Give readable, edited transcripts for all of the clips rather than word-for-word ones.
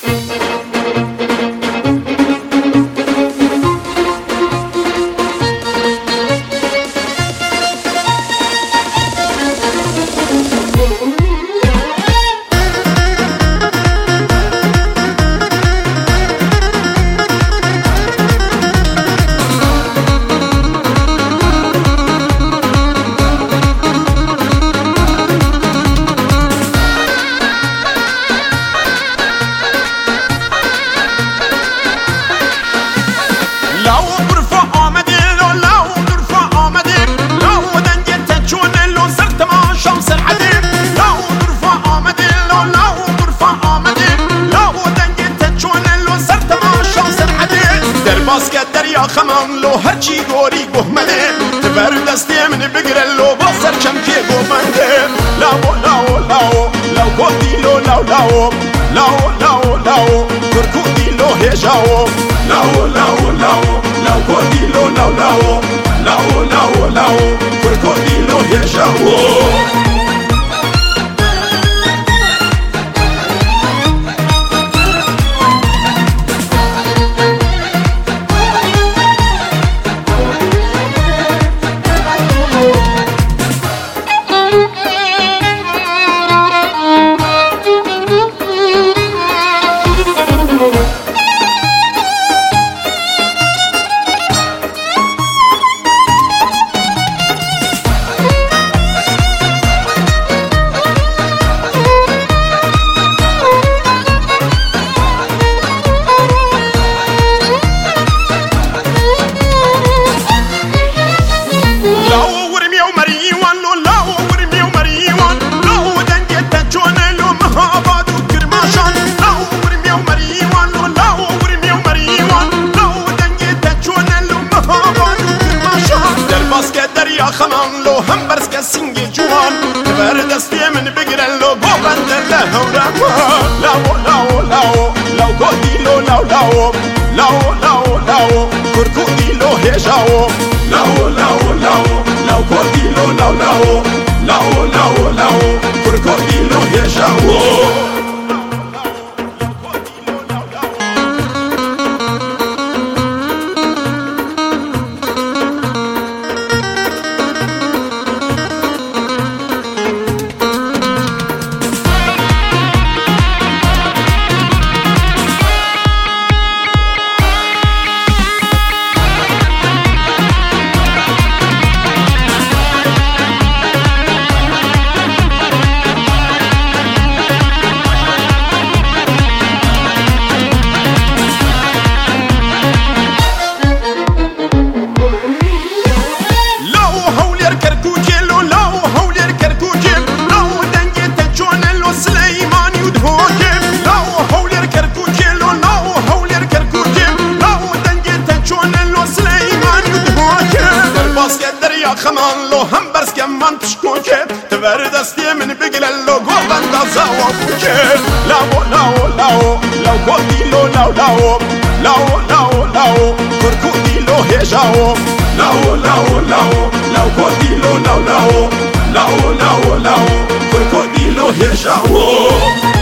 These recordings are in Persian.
دریا خمان لو هرچی گوری گهمنه تبر دستی من بگره لو با سرچم که گهمنده لاو لاو لاو لاو گودی لو لاو لاو لاو لاو لاو کرکو دی لو هجاو لاو لاو لاو لاو گودی لو لاو لاو لاو لاو لاو کرکو دی لو هجاو دریا خمان لو هم برس که سنگی جوان تبر دستی من بگرن لو گو بندر لهو رمان لاو لاو لاو لاو گودی لو لاو لاو لاو لاو لاو کرکو دی لو هجاو لاو لاو لاو لاو گودی لو لاو لاو لاو لاو لاو کرکو دی لو هجاو دریا خمان لو هم برس که من تشکوکه تبر دستی من بگل لو گو بنده زوا کوکه لاو لاو لاو لاو گودی لو لاو لاو لاو لاو لاو کرکو دی لو هجاو لاو لاو لاو لاو گودی لو لاو لاو لاو لاو لاو کرکو دی لو هجاو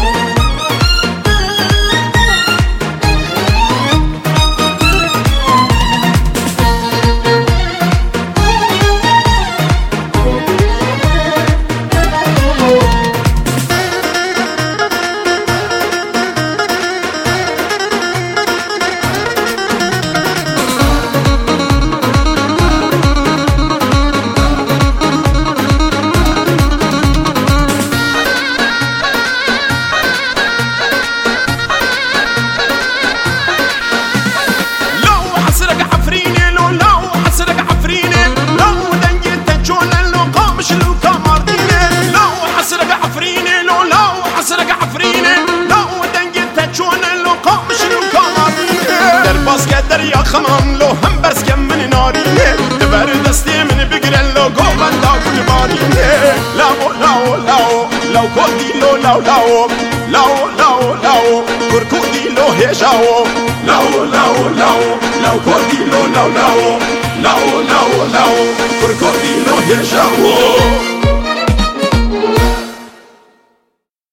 دریا خمان لو هم برس که من نارینه تبر دستی من بگرن لو گو بنده گلبانینه لاو لاو لاو لاو گودی لو لاو لاو لاو لاو لاو کرکو دی لو هجاو لاو لاو لاو لاو گودی لو لاو لاو لاو لاو لاو کرکو دی لو هجاو